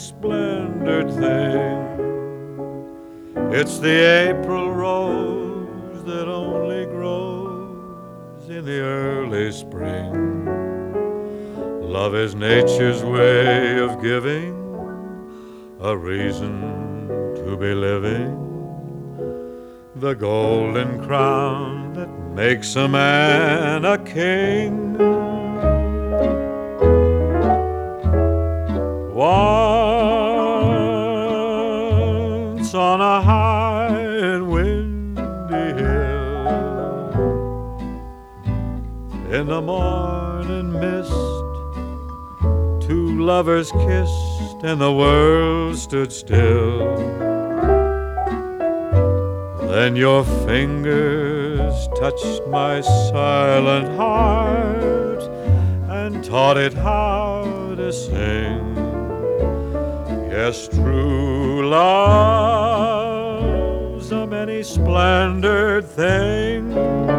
splendored thing. It's the April rose that only grows in the early spring. Love is nature's way of giving a reason to be living. The golden crown that makes a man a king. Once on a high and windy hill, in the morning mist, two lovers kissed and the world stood still. Then your fingers touched my silent heart and taught it how to sing. Yes, true love's a many splendored thing.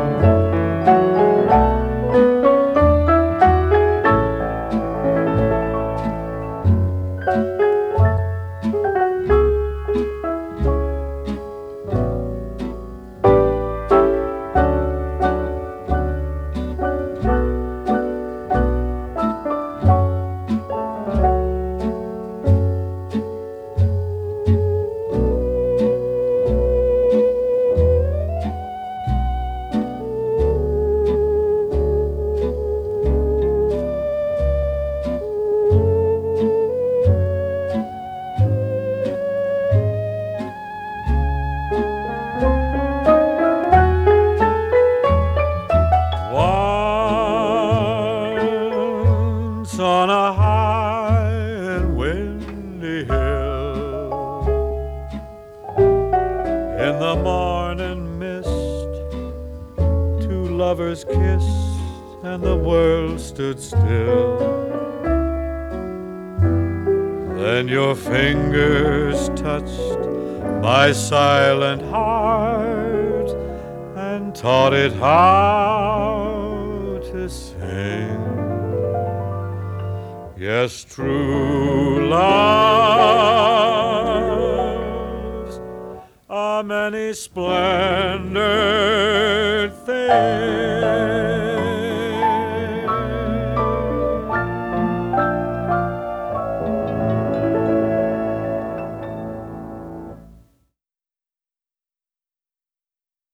On a high and windy hill, in the morning mist, two lovers kissed and the world stood still. Then your fingers touched my silent heart and taught it how to sing. Yes, true love's a many splendored thing.